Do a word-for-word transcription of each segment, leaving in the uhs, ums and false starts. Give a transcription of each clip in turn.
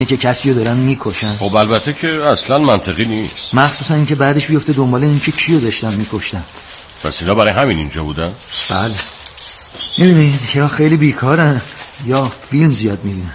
که کسی رو دارن میکشن. خب البته که اصلا منطقی نیست، مخصوصا اینکه بعدش بیفته دنبال این که کیو داشتن میکشتن. پس اینا برای همین اینجا بودن؟ بله. میدونید یا خیلی بیکارن یا فیلم زیاد میبینن.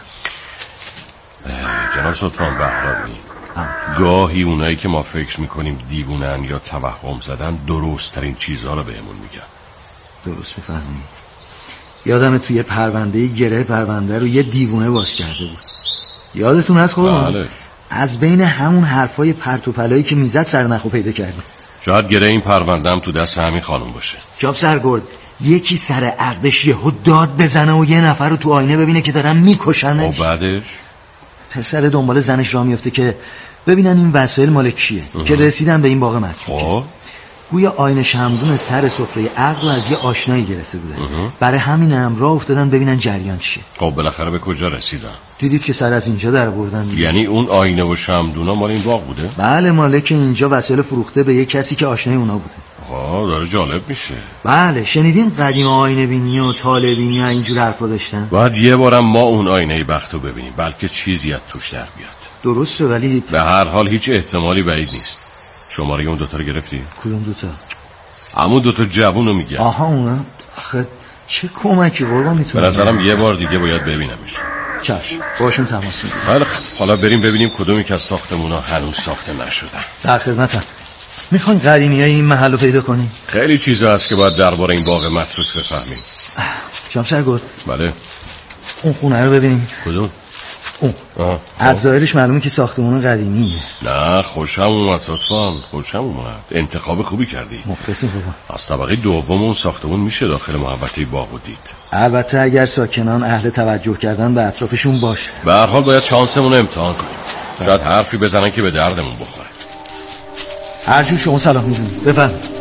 جناب سلطان بهرامی، گاهی اونایی که ما فکر میکنیم دیوونن یا توهم زدن درست ترین چیزها رو بهمون میگن. درست میفهمید. یادم توی پرونده گره پرونده رو یه دیوونه باز کرده بود. یادتون هست خب؟ بله. از بین همون حرفای پرت و پلایی که میزد سرنخو پیدا کردیم. شاید گره این پرونده هم تو دست همین خانم باشه. جاب سرگرد، یکی سر عقدش یهو داد بزنه و یه نفر رو تو آینه ببینه که دارن میکشنش. و بعدش پسر دنبال زنش راه میفته که ببینن این وسایل مال کیه. که رسیدن به این باغ متروکه. خب گویا آینه شمدون سر سفره عقد رو از یه آشنایی گرفته بوده. برای همین هم راه افتادن ببینن جریان چیه. خب بالاخره به کجا رسیدن؟ دیدید که سر از اینجا در آوردن. یعنی اون آینه و شمدونا مال این باغ بوده؟ بله، مالک اینجا وسایل فروخته به یه کسی که آشنای اونا بوده. آه داره جالب میشه. بله، شنیدین قدیم آینه بینی و طالع بینی و اینجور حرفا داشتن؟ باید یه بارم ما اون آینه بختو ببینیم، بلکه چیزی از توش در بیاد. درسته، ولی به هر حال هیچ احتمالی بعید نیست. شماره اون دوتا رو گرفتی؟ کدوم دوتا؟ همون دوتا جوون رو میگم. آها اونا؟ آخه چه کمکی قربان میتونه. به نظرم یه بار دیگه باید ببینمش. چشم، باشون تماس میگیرم. خیلی خوب، حالا بریم ببینیم کدومی که از ساختمونا هنوز ساخته نشدن. در خدمتم. میخواین قدیمیای این محل رو پیدا کنیم؟ خیلی چیزا هست که باید درباره این باغ متروک بفهمیم. شام سرگرد، بله. اون خونه رو ببینیم. کدوم؟ اون از ظاهرش معلومه که ساختمون قدیمیه. نه خوشم اومد صدفان، خوشم اومد. انتخاب خوبی کردی. مخلصیم بابا. از طبقه دوم اون ساختمون میشه داخل محوطه باغ رو دید. البته اگر ساکنان اهل توجه کردن به اطرافشون باشه. به هر حال باید شانسمون رو امتحان کنیم. شاید حرفی بزنن که به دردمون بخوره. هر جور شما سلام میدونید. بفرمایید.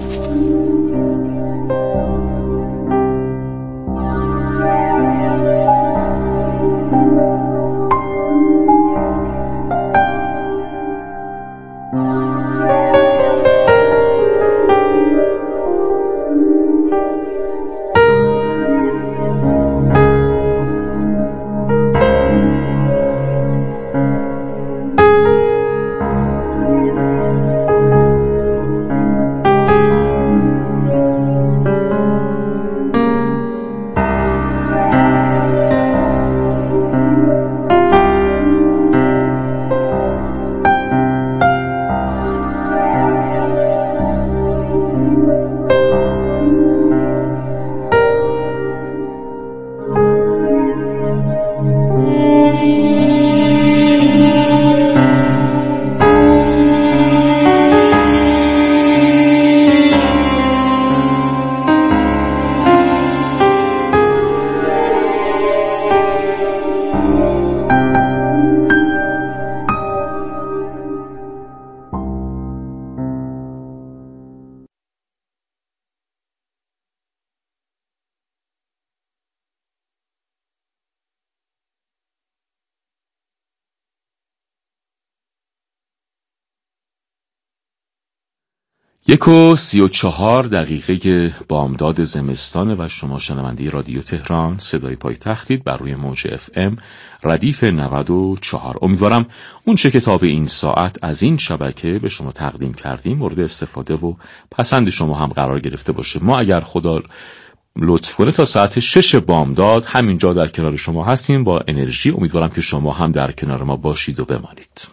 یک و سی و چهار دقیقه بامداد زمستانه و شما شنونده رادیو تهران صدای پایتختید بر روی موج اف ام ردیف نود و چهار. امیدوارم اون چه کتاب این ساعت از این شبکه به شما تقدیم کردیم مورد استفاده و پسند شما هم قرار گرفته باشه. ما اگر خدا لطف کنه تا ساعت شش بامداد همینجا در کنار شما هستیم با انرژی. امیدوارم که شما هم در کنار ما باشید و بمانید.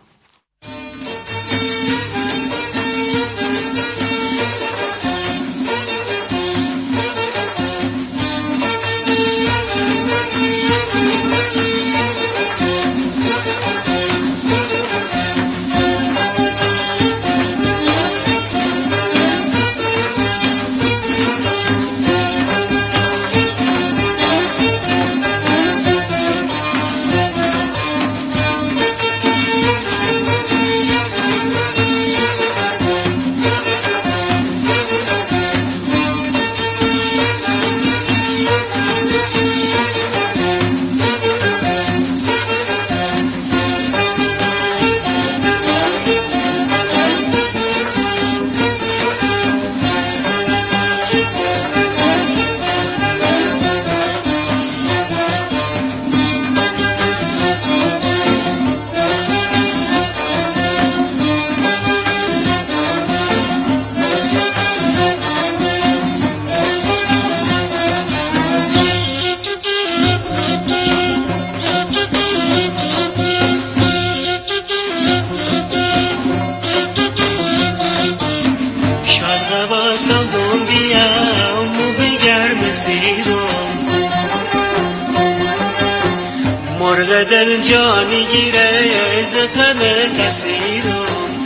مرغ دل جانی گیره ز غم تسیرم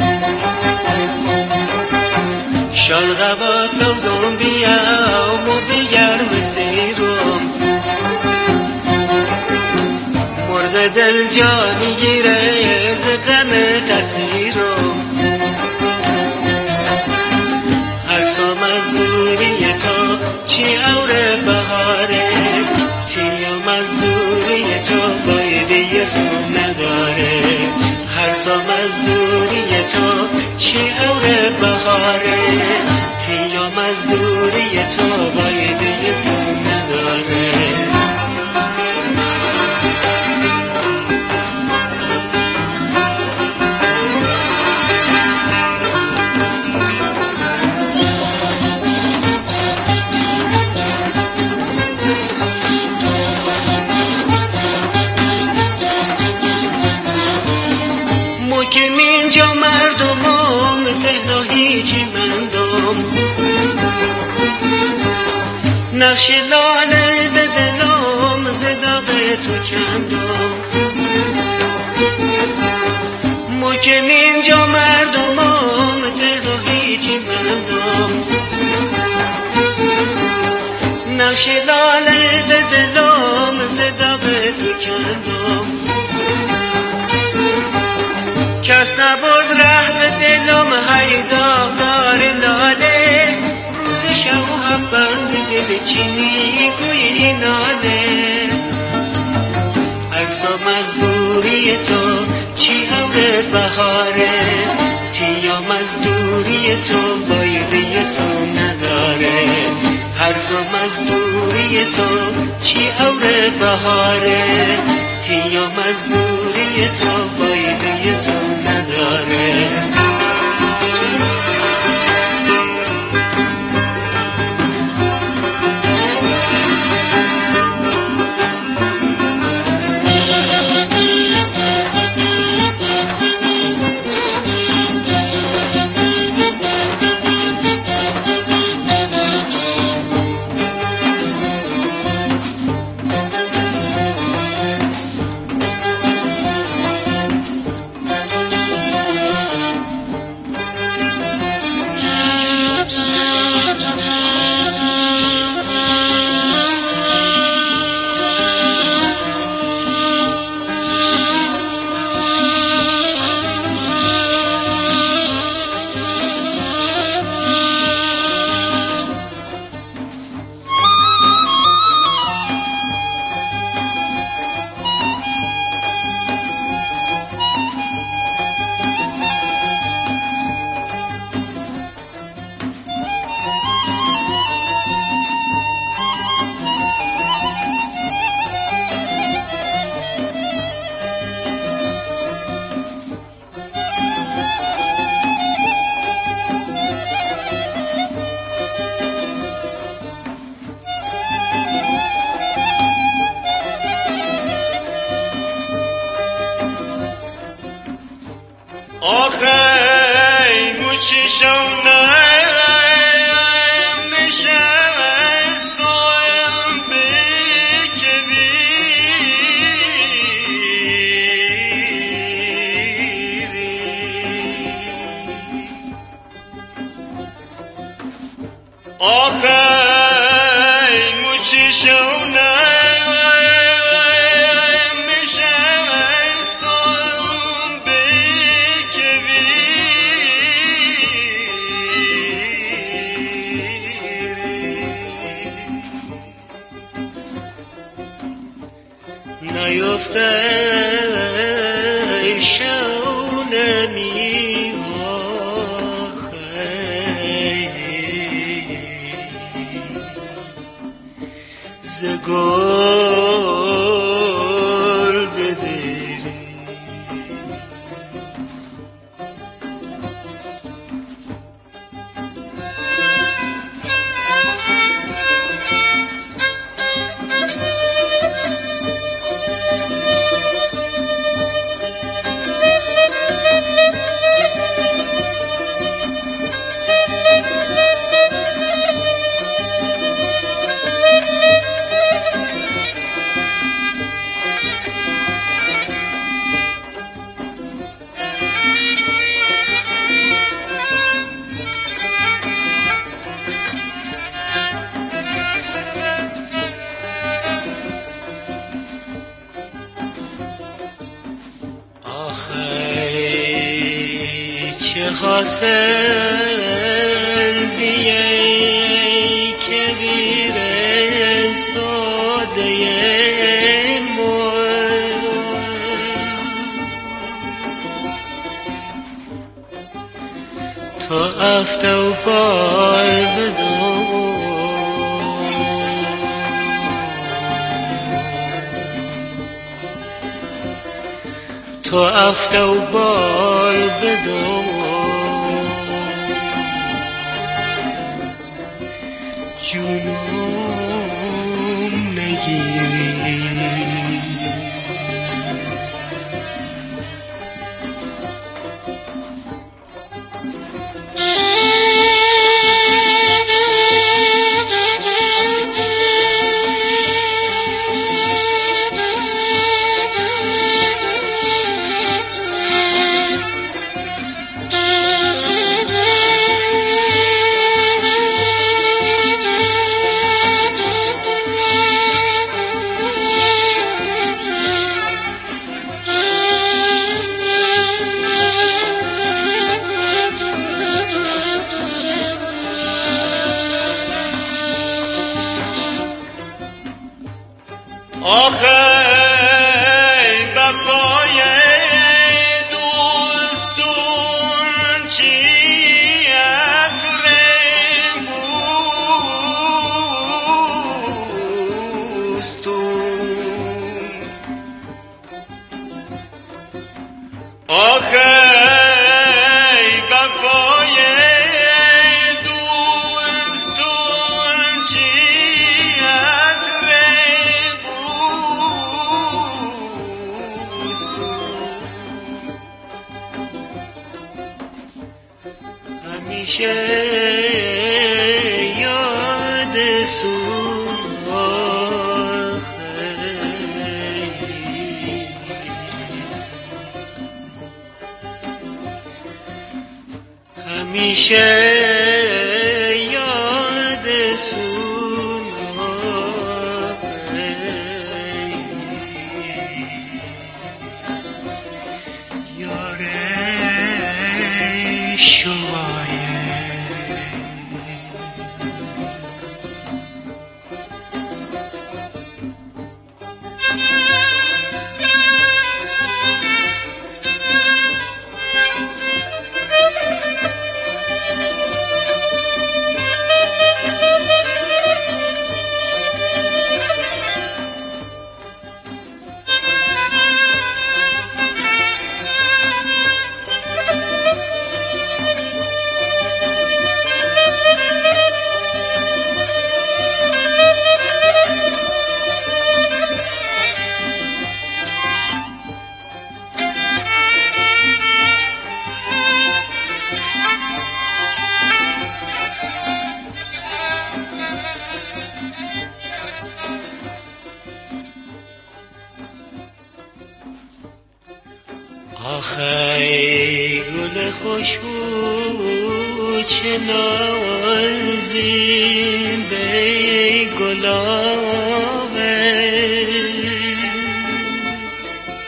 شال غوا سوزم بیام و بگرم سیرم مرغ دل جانی گیره ز غم تسیرم هر سام از دوری تو چی اور بهاره تیم از دوری تو فایده سو نداره هر سام از دوری تو چی اور بهاره تیم از دوری تو فایده سو نداره نقش لاله به دلم ز داغ تو کندم مکم اینجا مردمم تهرا هیچی مندم نقش لاله به دلم ز داغ تو کندم کس نبود ره به دلم های داغدار لاله روز شب و هفت دل چینی گوی ناله هر سام از دوری تو چی اور بهاره تیام از دوری تو فایده سو نداره هر سام از دوری تو چی اور بهاره تیام از دوری تو فایده سو نداره چه حاصل دیه که بیره ساده مول تا افته و بال بدو تا افته و بال بدو جنون نگیری همیشه یاد سوخته همیشه یاد سوخته یاره شوایه آخی گل خوشبو چه نازی به گلابت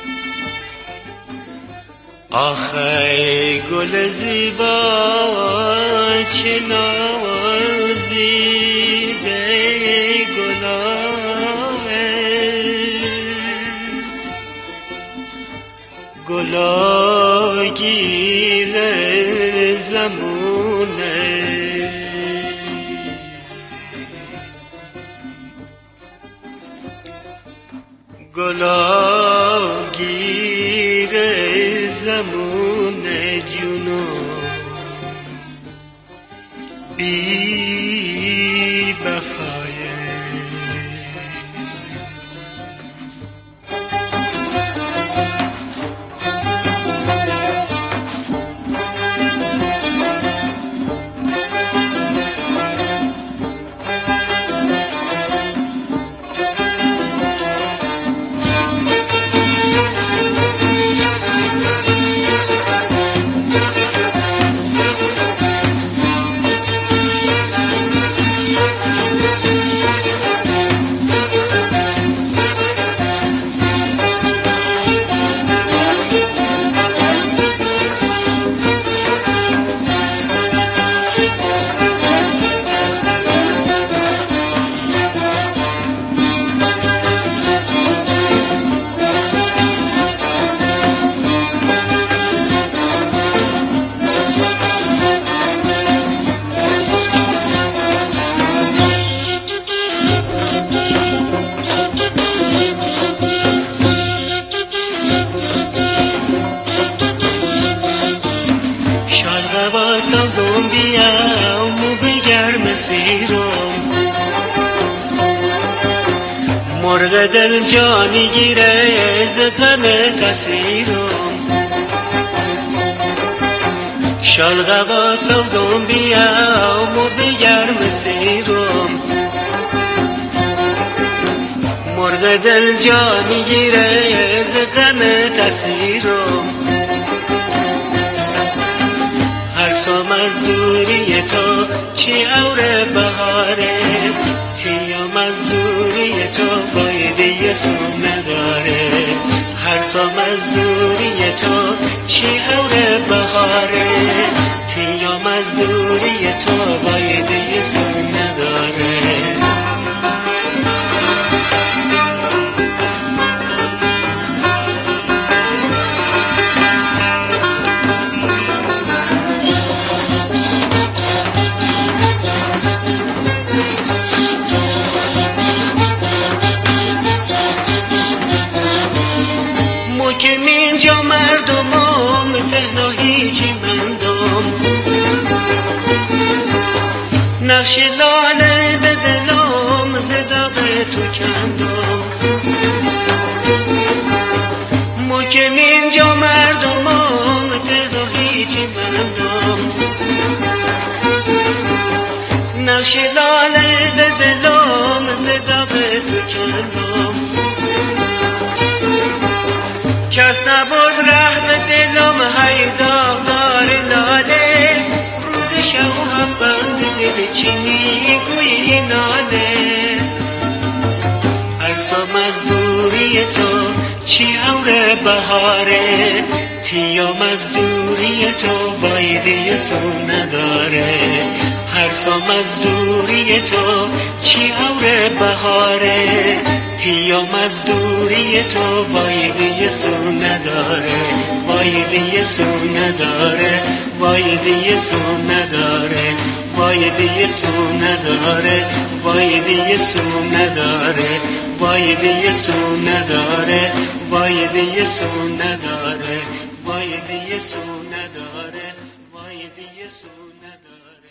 آخی گل زیبا چه نازی به گلابت گلا گیر زمونه گلا گیر زمونه جنون بی وفایه مرغ دل جانی گیره ز غم تسیرم شالغوا سوزم بیام و بگرم سیرم مرغ دل جانی گیره ز غم تسیرم هر سام از دوری تو چی اور بهاره تیام از دوری تو فایده سو نداره هر سام از دوری تو چی اور بهاره تیام از دوری تو فایده سو نداره نقش لاله به دلم ز داغ تو کندم مکم اینجا مردمم تنها هیچی مندم نقش لاله به دلم ز داغ تو کندم کس نبود ره به دلم های داغدار لاله روز شب هم بند دل چینی گویی ناله هر سام از دوری تو چی اور بهاره تیام از دوری تو وایده سو نداره هر سام از دوری تو چی اور بهاره تیام از دوری تو وایده سو نداره وایده سو نداره وایده سو نداره وایده سو نداره وایده سو نداره وایده سو نداره وایده سو نداره وایده سو نداره وایده سو نداره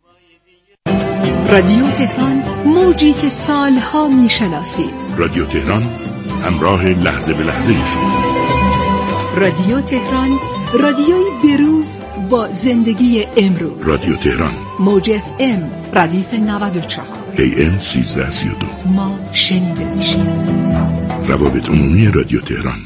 رادیو تهران، موجی که سالها میشناسید. رادیو تهران، همراه لحظه به لحظه شما. رادیو تهران، رادیوی بروز با زندگی امروز. رادیو تهران، موج اف ام ردیف نود و چهار ای ام سیزده سی و دو. ما شنیده میشیم. روابط عمومی رادیو تهران.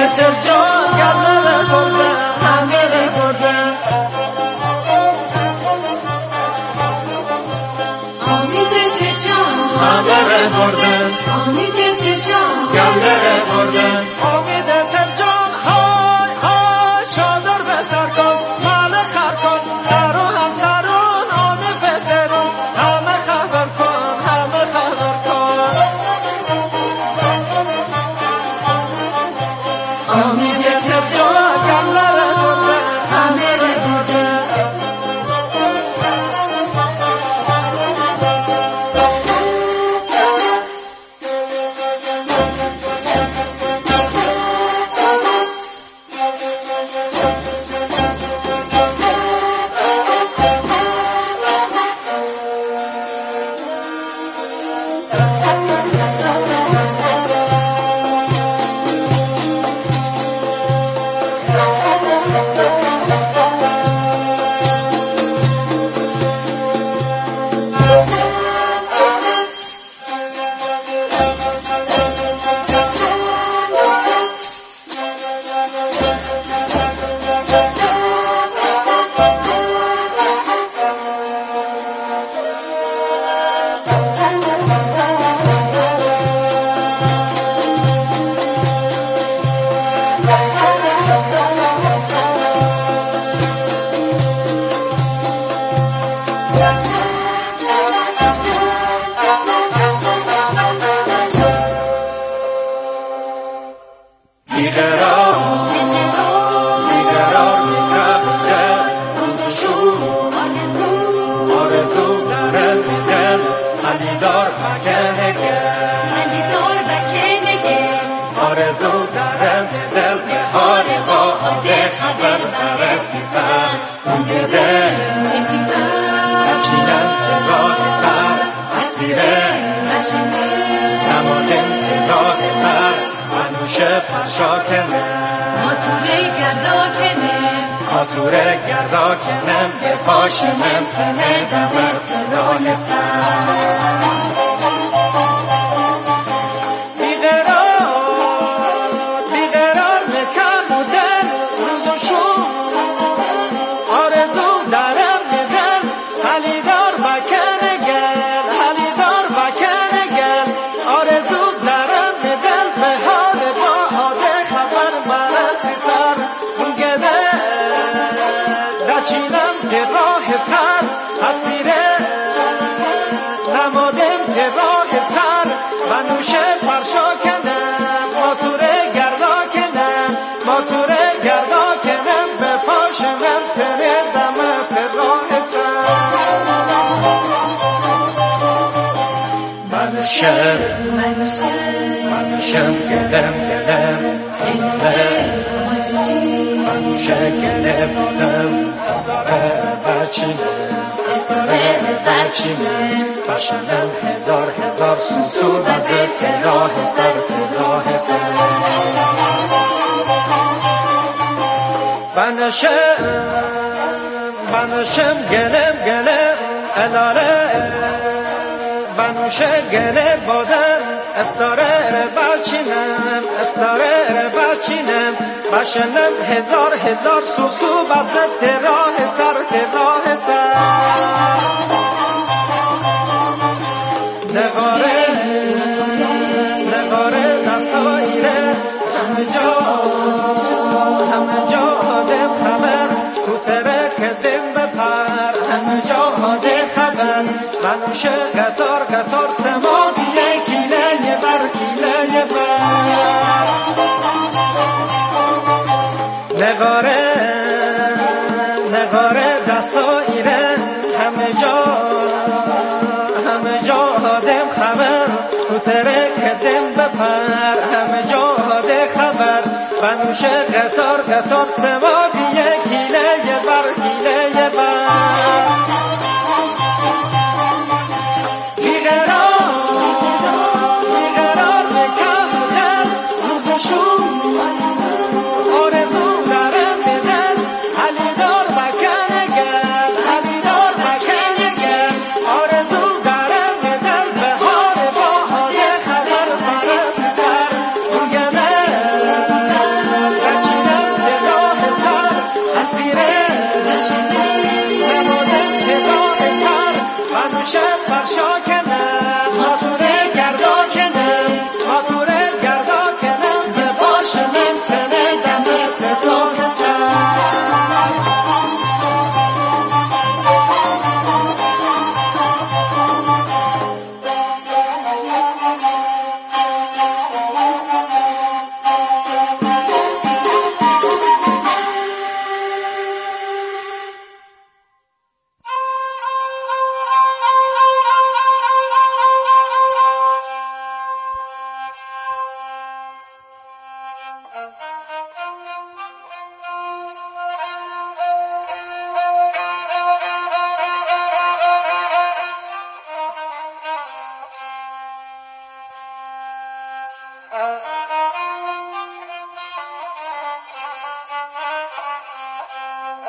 هزار هزار سوسو بزد که راه سر که راه سر بنشم بنشم گلم گلم اداره بنوشه گله بادم استاره بچینم استاره بچینم بشنم هزار هزار سوسو بزد که راه سر که راه سر نغاره نغاره دستایره همه جا همه جا آدم خبر کوتره کدیم بپر همه جا آده خبر منوشه قطار قطار سما بیه کیله یه بر کیله یه بر نغاره نغاره دستایره همه جا همه جا آدم خبر کوتره کدیم بپر همه جا آده خبر منوشه قطار قطار سما بیه کیله یه بر کیله یه بر بیقرار بیقرار به کف دل روزشون آرزو دارم به دل حلیدار بکنه گل حلیدار بکنه گل آرزو دارم به دل بهار بهار خبر برس سر تو گله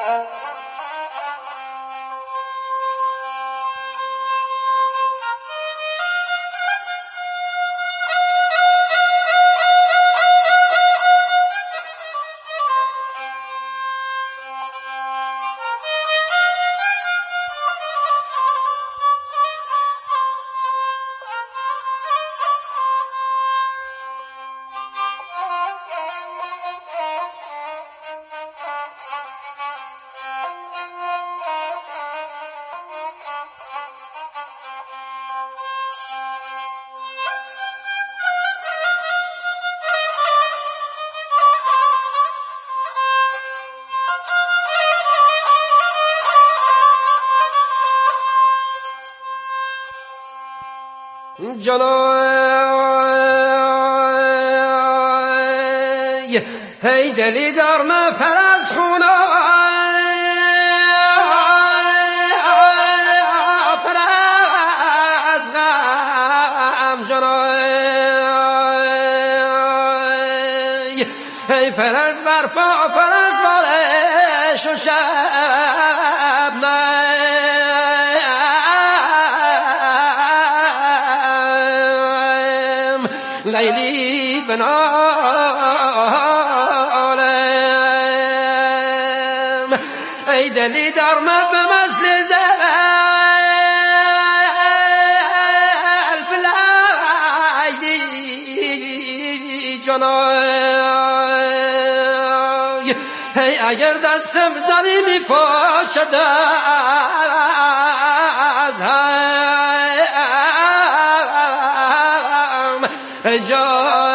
جلوی هی دلی دار من پر از خونه پر از غم جلوی هی پر از برفا پر از بارش و شب نه لیلی بنالم ای دلی در من به مثل زلف لیلی جنای ای اگر دستم زنی می پاشد از هم جای